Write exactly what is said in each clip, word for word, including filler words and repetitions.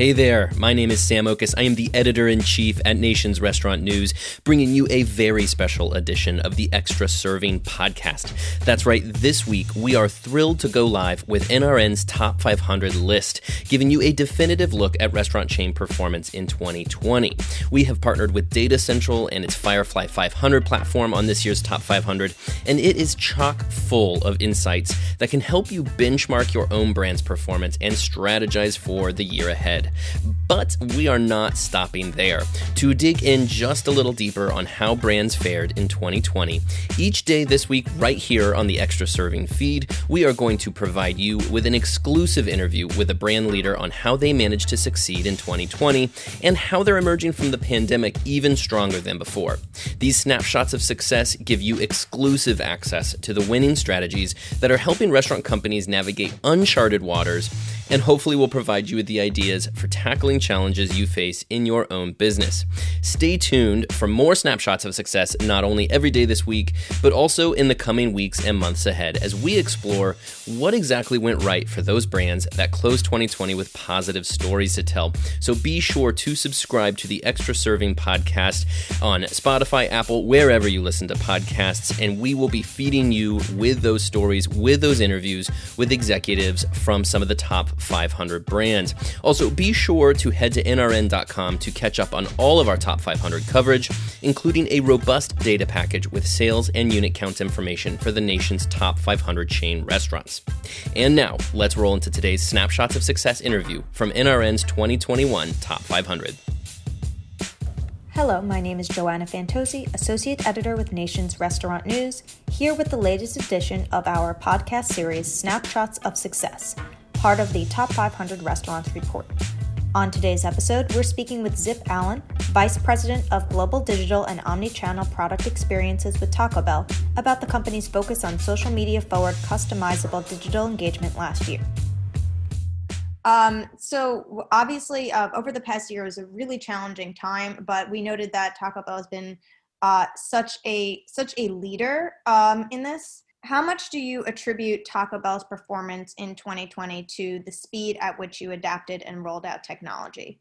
Hey there, my name is Sam Okus. I am the editor-in-chief at Nation's Restaurant News, bringing you a very special edition of the Extra Serving podcast. That's right, this week we are thrilled to go live with N R N's Top five hundred list, giving you a definitive look at restaurant chain performance in twenty twenty. We have partnered with Data Central and its Firefly five hundred platform on this year's Top five hundred, and it is chock full of insights that can help you benchmark your own brand's performance and strategize for the year ahead. But we are not stopping there. To dig in just a little deeper on how brands fared in twenty twenty, each day this week right here on the Extra Serving feed, we are going to provide you with an exclusive interview with a brand leader on how they managed to succeed in twenty twenty and how they're emerging from the pandemic even stronger than before. These snapshots of success give you exclusive access to the winning strategies that are helping restaurant companies navigate uncharted waters, and hopefully will provide you with the ideas for tackling challenges you face in your own business. Stay tuned for more snapshots of success, not only every day this week, but also in the coming weeks and months ahead as we explore what exactly went right for those brands that closed twenty twenty with positive stories to tell. So be sure to subscribe to the Extra Serving podcast on Spotify, Apple, wherever you listen to podcasts, and we will be feeding you with those stories, with those interviews with executives from some of the top five hundred brands. Also, be sure to head to N R N dot com to catch up on all of our top five hundred coverage, including a robust data package with sales and unit count information for the nation's top five hundred chain restaurants. And now, let's roll into today's Snapshots of Success interview from N R N's twenty twenty-one Top five hundred. Hello, my name is Joanna Fantozzi, Associate Editor with Nation's Restaurant News, here with the latest edition of our podcast series, Snapshots of Success, part of the Top five hundred Restaurants Report. On today's episode, we're speaking with Zip Allen, Vice President of Global Digital and Omnichannel Product Experiences with Taco Bell, about the company's focus on social media-forward, customizable digital engagement last year. Um, so obviously, uh, over the past year was a really challenging time, but we noted that Taco Bell has been uh, such a such a leader um, in this. How much do you attribute Taco Bell's performance in twenty twenty to the speed at which you adapted and rolled out technology?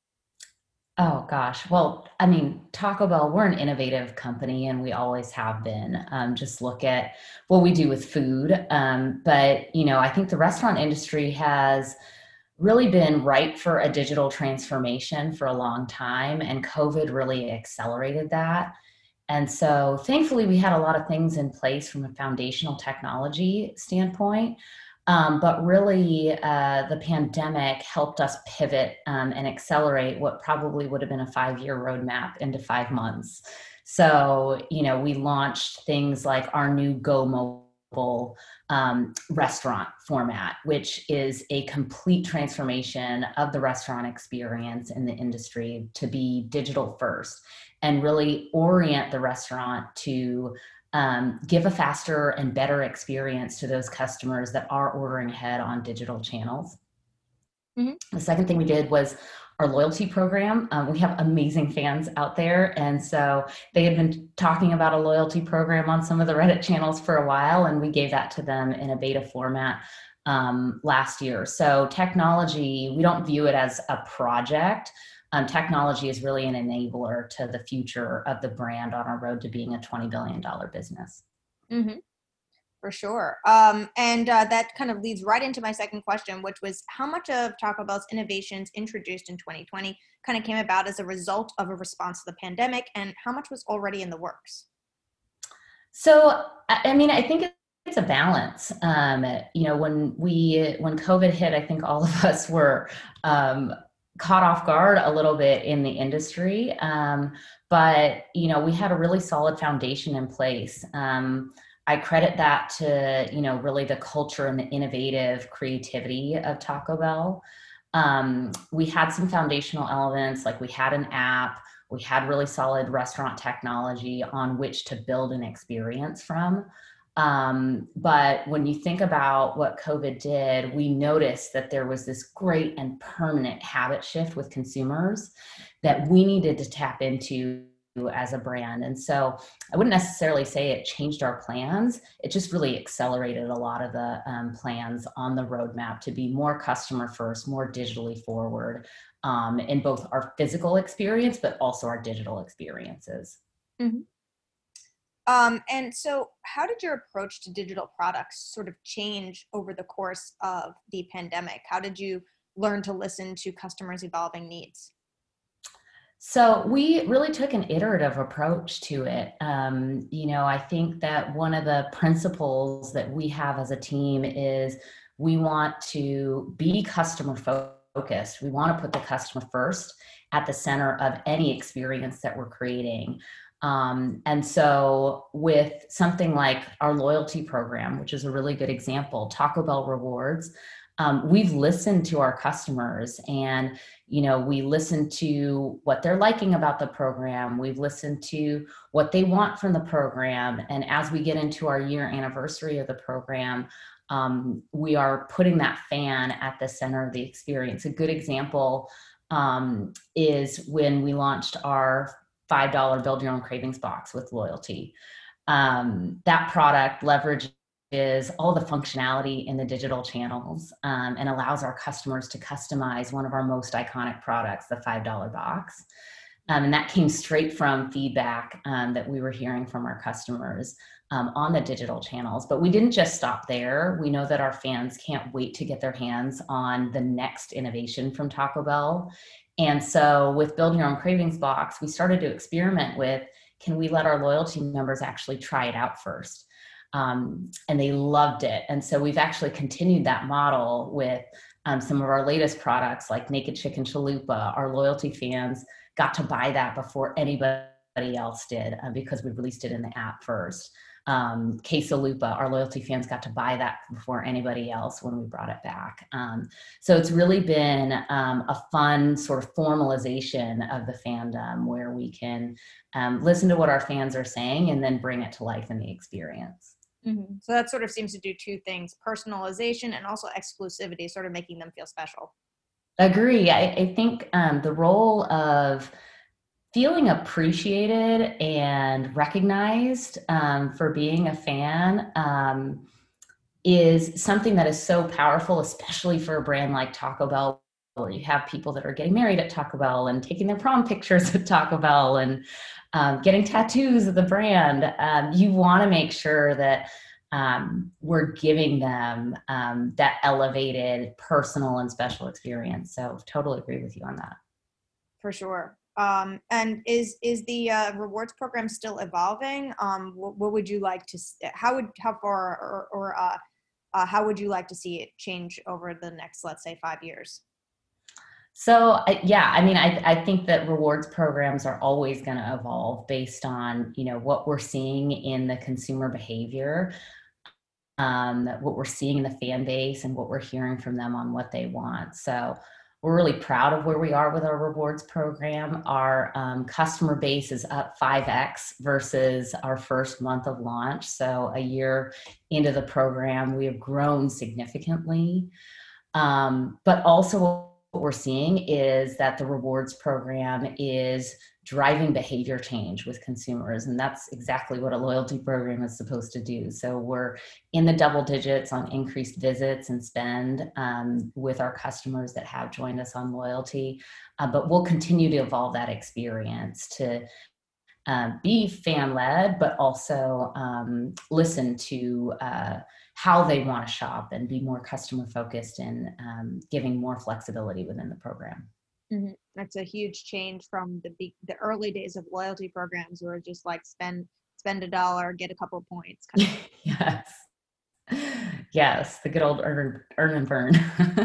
Oh gosh. Well, I mean, Taco Bell, we're an innovative company and we always have been. Um, just look at what we do with food. Um, but, you know, I think the restaurant industry has really been ripe for a digital transformation for a long time, and COVID really accelerated that. And so thankfully we had a lot of things in place from a foundational technology standpoint, um, but really uh, the pandemic helped us pivot um, and accelerate what probably would have been a five-year roadmap into five months. So, you know, we launched things like our new Go Mobile um, restaurant format, which is a complete transformation of the restaurant experience in the industry to be digital first, and really orient the restaurant to um, give a faster and better experience to those customers that are ordering ahead on digital channels. Mm-hmm. The second thing we did was our loyalty program. Um, we have amazing fans out there. And so they had been talking about a loyalty program on some of the Reddit channels for a while, and we gave that to them in a beta format um, last year. So technology, we don't view it as a project. Um, technology is really an enabler to the future of the brand on our road to being a twenty billion dollars business. Mm-hmm. For sure. Um, and uh, that kind of leads right into my second question, which was how much of Taco Bell's innovations introduced in twenty twenty kind of came about as a result of a response to the pandemic, and how much was already in the works? So, I mean, I think it's a balance. Um, you know, when we, when COVID hit, I think all of us were um, caught off guard a little bit in the industry. Um, but, you know, we had a really solid foundation in place. Um, I credit that to, you know, really the culture and the innovative creativity of Taco Bell. Um, we had some foundational elements, like we had an app, we had really solid restaurant technology on which to build an experience from. Um, but when you think about what COVID did, we noticed that there was this great and permanent habit shift with consumers that we needed to tap into as a brand. And so I wouldn't necessarily say it changed our plans. It just really accelerated a lot of the um, plans on the roadmap to be more customer first, more digitally forward um, in both our physical experience, but also our digital experiences. Mm-hmm. Um, and so how did your approach to digital products sort of change over the course of the pandemic? How did you learn to listen to customers' evolving needs? So we really took an iterative approach to it. Um, you know, I think that one of the principles that we have as a team is we want to be customer focused. We want to put the customer first at the center of any experience that we're creating. Um, and so with something like our loyalty program, which is a really good example, Taco Bell Rewards, um, we've listened to our customers and, you know, we listen to what they're liking about the program. We've listened to what they want from the program. And as we get into our year anniversary of the program, um, we are putting that fan at the center of the experience. A good example um, is when we launched our five dollar Build Your Own Cravings box with loyalty. Um, that product leverages all the functionality in the digital channels um, and allows our customers to customize one of our most iconic products, the five dollar box. Um, and that came straight from feedback um, that we were hearing from our customers um, on the digital channels. But we didn't just stop there. We know that our fans can't wait to get their hands on the next innovation from Taco Bell. And so with Build Your Own Cravings box, we started to experiment with, can we let our loyalty members actually try it out first? Um, and they loved it. And so we've actually continued that model with um, some of our latest products like Naked Chicken Chalupa. Our loyalty fans got to buy that before anybody else did uh, because we released it in the app first. Um, Quesalupa, our loyalty fans got to buy that before anybody else when we brought it back. Um, so it's really been um, a fun sort of formalization of the fandom where we can um, listen to what our fans are saying and then bring it to life in the experience. Mm-hmm. So that sort of seems to do two things, personalization and also exclusivity, sort of making them feel special. Agree. I, I think um, the role of feeling appreciated and recognized um, for being a fan um, is something that is so powerful, especially for a brand like Taco Bell, where you have people that are getting married at Taco Bell and taking their prom pictures at Taco Bell and um, getting tattoos of the brand. Um, you want to make sure that um, we're giving them um, that elevated, personal, and special experience. So totally agree with you on that. For sure. Um, and is is the uh, rewards program still evolving? Um, what, what would you like to? How would how far or, or uh, uh, how would you like to see it change over the next, let's say, five years? So yeah, I mean, I I think that rewards programs are always going to evolve based on, you know, what we're seeing in the consumer behavior, um, what we're seeing in the fan base, and what we're hearing from them on what they want. So we're really proud of where we are with our rewards program. Our um, customer base is up five X versus our first month of launch. So a year into the program, we have grown significantly. Um, but also what we're seeing is that the rewards program is driving behavior change with consumers. And that's exactly what a loyalty program is supposed to do. So we're in the double digits on increased visits and spend um, with our customers that have joined us on loyalty. Uh, but we'll continue to evolve that experience to uh, be fan-led, but also um, listen to uh, how they want to shop and be more customer focused and um, giving more flexibility within the program. Mm-hmm. That's a huge change from the be- the early days of loyalty programs where it's just like spend spend a dollar, get a couple of points. Kind of. Yes. Yes, the good old earn, earn and burn.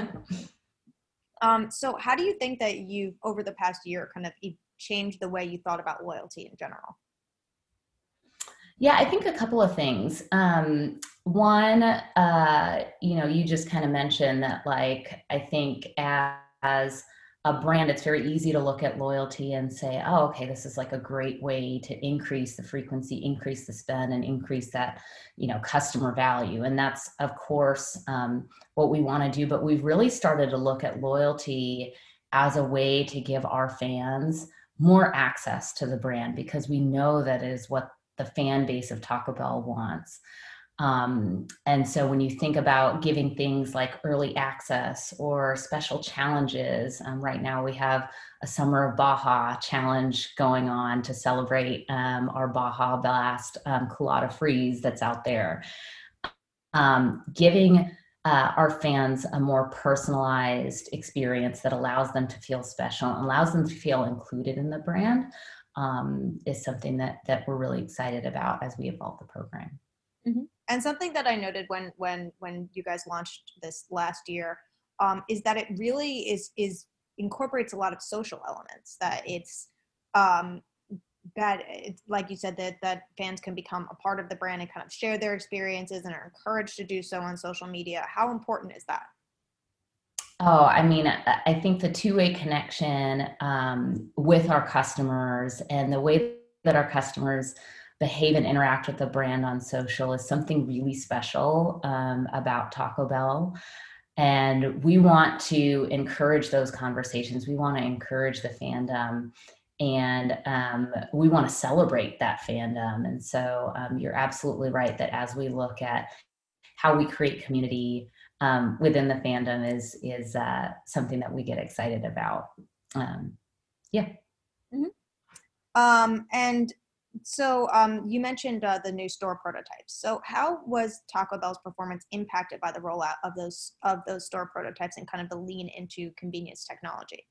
um, so how do you think that you've, over the past year, kind of changed the way you thought about loyalty in general? Yeah, I think a couple of things. Um, one, uh, you know, you just kind of mentioned that, like, I think as, as a brand, it's very easy to look at loyalty and say, oh, okay, this is like a great way to increase the frequency, increase the spend, and increase that, you know, customer value. And that's, of course, um, what we want to do. But we've really started to look at loyalty as a way to give our fans more access to the brand, because we know that is what the fan base of Taco Bell wants. Um, and so when you think about giving things like early access or special challenges, um, right now we have a Summer of Baja challenge going on to celebrate um, our Baja Blast um, Colada Freeze that's out there. Um, giving uh, our fans a more personalized experience that allows them to feel special and allows them to feel included in the brand um, is something that that we're really excited about as we evolve the program. Mm-hmm. And something that I noted when when when you guys launched this last year um, is that it really is is incorporates a lot of social elements. That it's um, that it's like you said that that fans can become a part of the brand and kind of share their experiences and are encouraged to do so on social media. How important is that? Oh, I mean, I think the two-way connection um, with our customers and the way that our customers behave and interact with the brand on social is something really special um, about Taco Bell. And we want to encourage those conversations. We want to encourage the fandom, and um, we want to celebrate that fandom. And so um, you're absolutely right that as we look at how we create community um, within the fandom is, is uh, something that we get excited about. Um, yeah. Mm-hmm. Um, and So um, you mentioned uh, the new store prototypes. So how was Taco Bell's performance impacted by the rollout of those of those store prototypes and kind of the lean into convenience technology?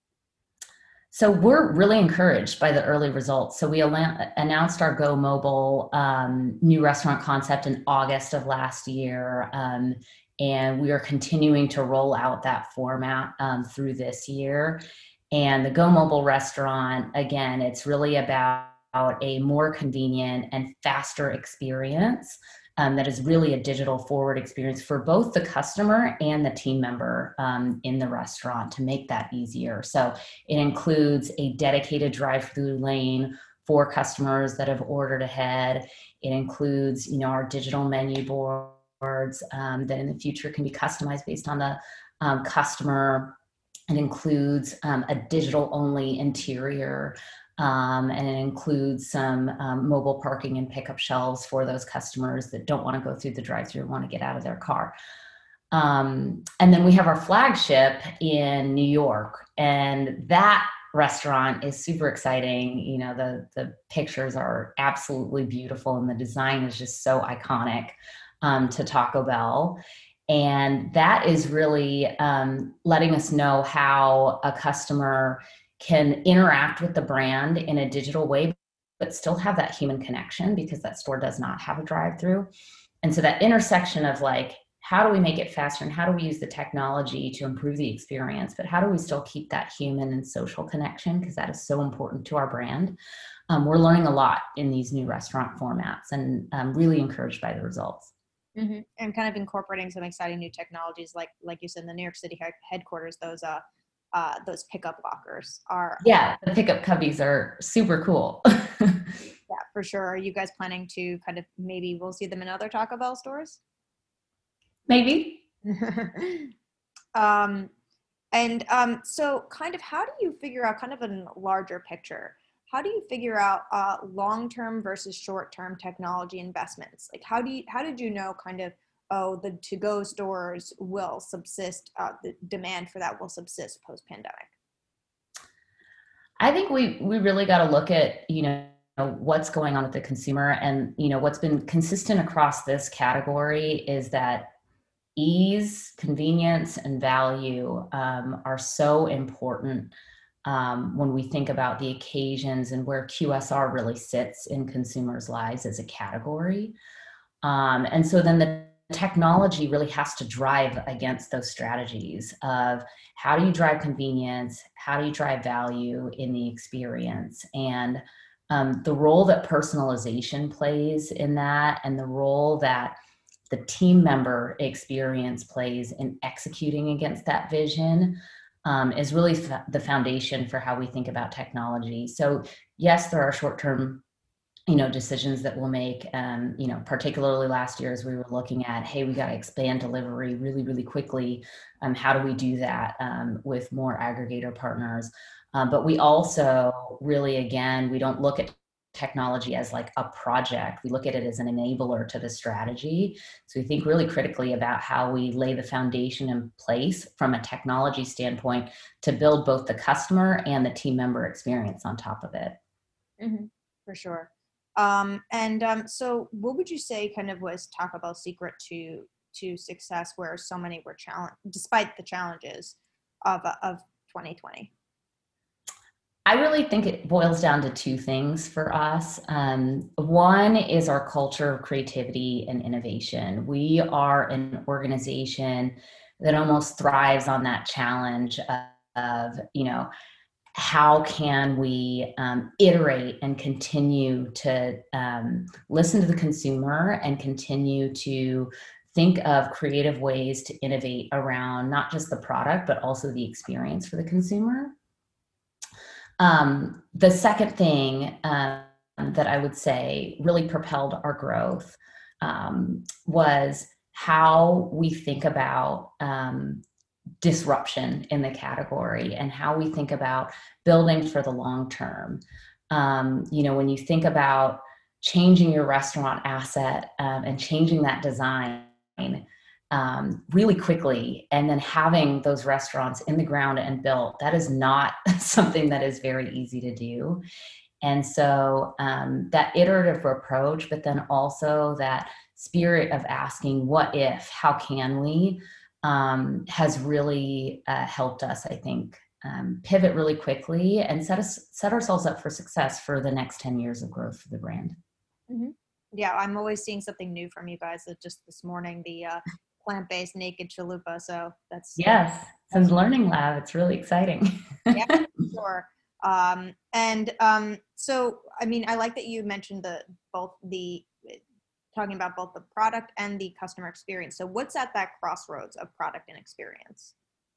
So we're really encouraged by the early results. So we al- announced our Go Mobile um, new restaurant concept in August of last year. Um, and we are continuing to roll out that format um, through this year. And the Go Mobile restaurant, again, it's really about a more convenient and faster experience um, that is really a digital forward experience for both the customer and the team member um, in the restaurant to make that easier. So it includes a dedicated drive-through lane for customers that have ordered ahead. It includes, you know, our digital menu boards um, that in the future can be customized based on the um, customer. It includes um, a digital-only interior. Um, and it includes some um, mobile parking and pickup shelves for those customers that don't want to go through the drive-thru and want to get out of their car. Um, and then we have our flagship in New York, and that restaurant is super exciting. You know, the the pictures are absolutely beautiful, and the design is just so iconic um, to Taco Bell. And that is really um, letting us know how a customer can interact with the brand in a digital way, but still have that human connection, because that store does not have a drive-through. And so that intersection of like, how do we make it faster and how do we use the technology to improve the experience, but how do we still keep that human and social connection, because that is so important to our brand. Um, we're learning a lot in these new restaurant formats, and I'm really encouraged by the results. Mm-hmm. And kind of incorporating some exciting new technologies, like like you said, in the New York City headquarters, those uh uh those pickup lockers are yeah the pickup cubbies are super cool. Yeah, for sure. Are you guys planning to kind of, maybe we'll see them in other Taco Bell stores? Maybe. um and um so kind of how do you figure out, kind of a larger picture, how do you figure out uh, long-term versus short-term technology investments? Like, how do you, how did you know kind of, oh, the to-go stores will subsist, uh, the demand for that will subsist post-pandemic? I think we we really got to look at, you know, what's going on with the consumer. And, you know, what's been consistent across this category is that ease, convenience, and value um, are so important Um, when we think about the occasions and where Q S R really sits in consumers' lives as a category. Um, and so then the technology really has to drive against those strategies of how do you drive convenience, how do you drive value in the experience, and um, the role that personalization plays in that, and the role that the team member experience plays in executing against that vision. Um, is really f- the foundation for how we think about technology. So yes, there are short-term you know, decisions that we'll make, um, you know, particularly last year as we were looking at, hey, we got to expand delivery really, really quickly. Um, how do we do that um, with more aggregator partners? Um, but we also really, again, we don't look at technology as like a project. We look at it as an enabler to the strategy. So we think really critically about how we lay the foundation in place from a technology standpoint to build both the customer and the team member experience on top of it. Mm-hmm, for sure. Um, and um, so what would you say kind of was Taco Bell's secret to to success where so many were challenged, despite the challenges of, of twenty twenty? I really think it boils down to two things for us. Um, one is our culture of creativity and innovation. We are an organization that almost thrives on that challenge of, of you know, how can we um, iterate and continue to um, listen to the consumer and continue to think of creative ways to innovate around not just the product, but also the experience for the consumer. Um, the second thing um, that I would say really propelled our growth um, was how we think about um, disruption in the category and how we think about building for the long term. Um, you know, when you think about changing your restaurant asset um, and changing that design um, really quickly, and then having those restaurants in the ground and built, that is not something that is very easy to do. And so um, that iterative approach, but then also that spirit of asking, what if, how can we, um, has really uh, helped us, I think, um, pivot really quickly and set us set ourselves up for success for the next ten years of growth for the brand. Mm-hmm. Yeah, I'm always seeing something new from you guys. Just this morning, the uh, plant-based naked chalupa. So that's yes, since Learning Lab, it's really exciting. Yeah, sure. Um, and um, so, I mean, I like that you mentioned the both the talking about both the product and the customer experience. So, what's at that crossroads of product and experience?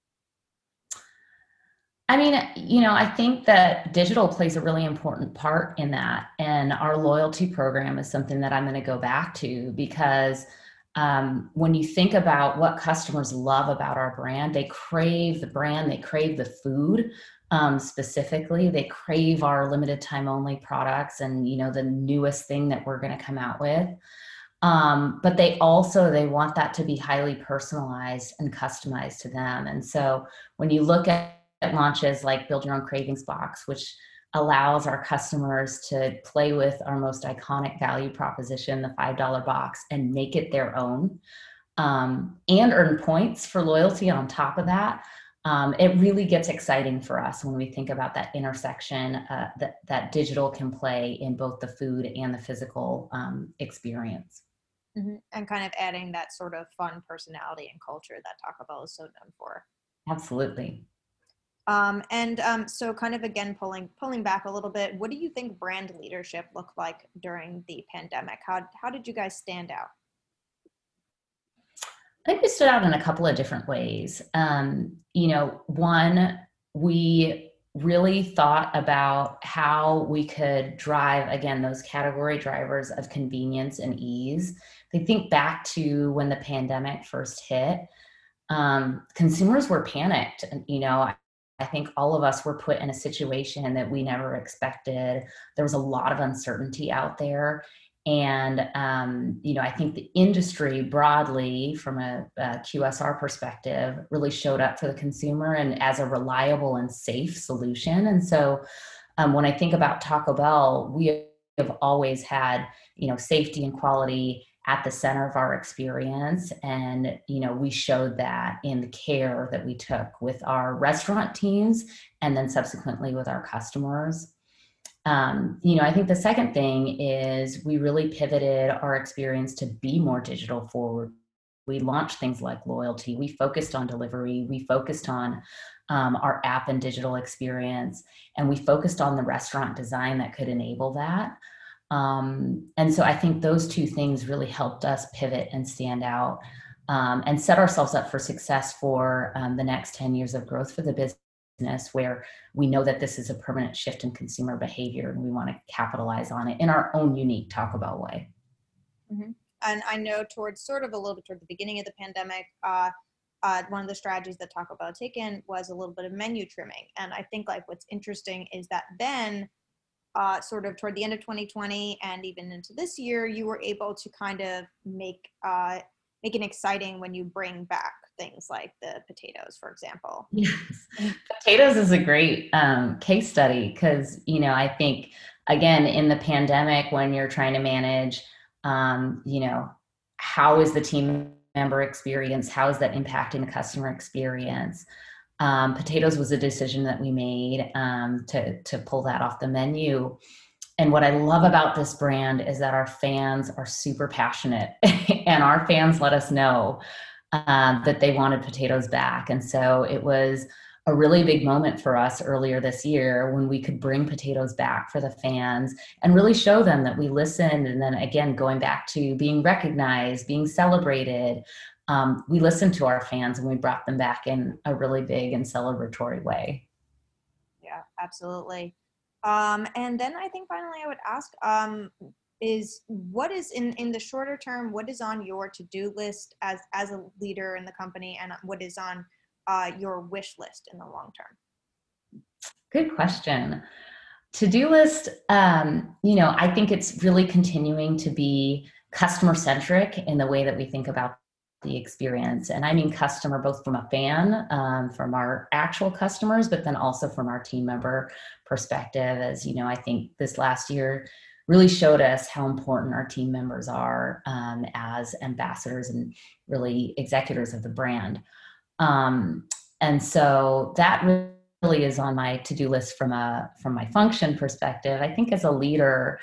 I mean, you know, I think that digital plays a really important part in that. And our loyalty program is something that I'm going to go back to because um, when you think about what customers love about our brand, they crave the brand, they crave the food um, specifically, they crave our limited time only products and, you know, the newest thing that we're going to come out with. Um, but they also, they want that to be highly personalized and customized to them. And so when you look at launches like Build Your Own Cravings Box, which allows our customers to play with our most iconic value proposition, the five dollar box, and make it their own, um, and earn points for loyalty on top of that. Um, it really gets exciting for us when we think about that intersection uh, that, that digital can play in both the food and the physical um, experience. Mm-hmm. And kind of adding that sort of fun personality and culture that Taco Bell is so known for. Absolutely. Um, and um, so kind of again, pulling pulling back a little bit, what do you think brand leadership looked like during the pandemic? How, how did you guys stand out? I think we stood out in a couple of different ways. Um, you know, one, we really thought about how we could drive, again, those category drivers of convenience and ease. I think back to when the pandemic first hit, um, consumers were panicked. And, you know, I, I think all of us were put in a situation that we never expected. There was a lot of uncertainty out there. And, um, you know, I think the industry broadly from a, a Q S R perspective really showed up for the consumer and as a reliable and safe solution. And so um, when I think about Taco Bell, we have always had, you know, safety and quality at the center of our experience. And, you know, we showed that in the care that we took with our restaurant teams and then subsequently with our customers. Um, you know, I think the second thing is we really pivoted our experience to be more digital forward. We launched things like loyalty. We focused on delivery. We focused on um, our app and digital experience. And we focused on the restaurant design that could enable that. Um, and so I think those two things really helped us pivot and stand out um, and set ourselves up for success for um, the next ten years of growth for the business business where we know that this is a permanent shift in consumer behavior and we want to capitalize on it in our own unique Taco Bell way. Mm-hmm. And I know towards sort of a little bit toward the beginning of the pandemic, uh, uh, one of the strategies that Taco Bell had taken was a little bit of menu trimming. And I think like what's interesting is that then uh, sort of toward the end of twenty twenty and even into this year, you were able to kind of make uh, make it exciting when you bring back things like the potatoes, for example. Yes. Potatoes is a great um, case study because, you know, I think, again, in the pandemic, when you're trying to manage, um, you know, how is the team member experience? How is that impacting the customer experience? Um, potatoes was a decision that we made um, to, to pull that off the menu. And what I love about this brand is that our fans are super passionate and our fans let us know uh, that they wanted potatoes back. And so it was a really big moment for us earlier this year when we could bring potatoes back for the fans and really show them that we listened. And then again, going back to being recognized, being celebrated, um, we listened to our fans and we brought them back in a really big and celebratory way. Yeah, absolutely. Um, and then I think finally I would ask, um, is what is in, in the shorter term, what is on your to-do list as, as a leader in the company, and what is on uh, your wish list in the long term? Good question. To-do list, um, you know, I think it's really continuing to be customer-centric in the way that we think about the experience. And I mean customer, both from a fan, um, from our actual customers, but then also from our team member perspective. As you know, I think this last year really showed us how important our team members are um, as ambassadors and really executors of the brand. Um, and so that really is on my to-do list from a from my function perspective. I think as a leader,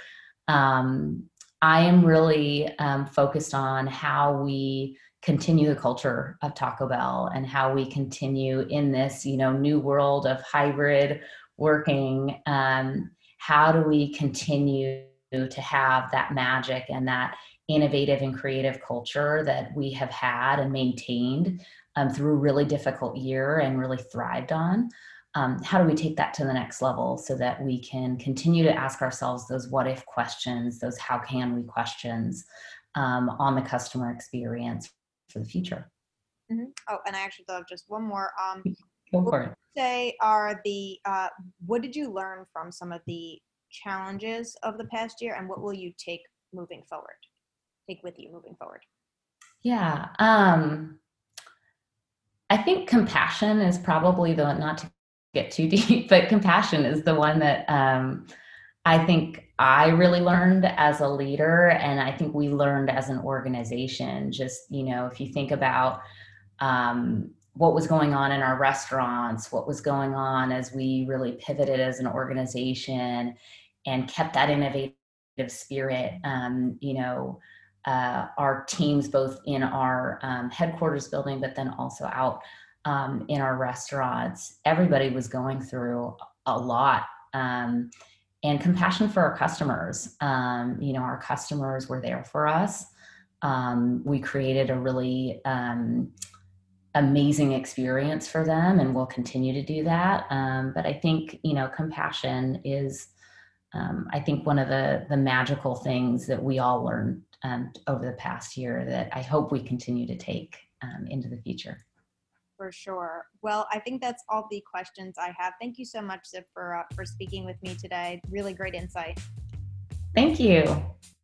um, I am really um, focused on how we continue the culture of Taco Bell and how we continue in this, you know, new world of hybrid working. Um, how do we continue to have that magic and that innovative and creative culture that we have had and maintained um, through a really difficult year and really thrived on? Um, how do we take that to the next level so that we can continue to ask ourselves those what if questions, those how can we questions um, on the customer experience for the future? Mm-hmm. Oh, and I actually thought of just one more. Um, Go what for would it. you say are the, uh, what did you learn from some of the challenges of the past year, and what will you take moving forward, take with you moving forward? Yeah. Um, I think compassion is probably the, not to get too deep, but compassion is the one that um, I think I really learned as a leader. And I think we learned as an organization. Just, you know, if you think about um, what was going on in our restaurants, what was going on as we really pivoted as an organization and kept that innovative spirit, um, you know, uh, our teams, both in our um, headquarters building, but then also out um, in our restaurants, everybody was going through a lot. Um, and compassion for our customers. Um, you know, our customers were there for us. Um, we created a really um, amazing experience for them, and we'll continue to do that. Um, but I think, you know, compassion is, um, I think, one of the, the magical things that we all learned um, over the past year that I hope we continue to take um, into the future. For sure. Well, I think that's all the questions I have. Thank you so much, Zip, for uh, for speaking with me today. Really great insight. Thank you.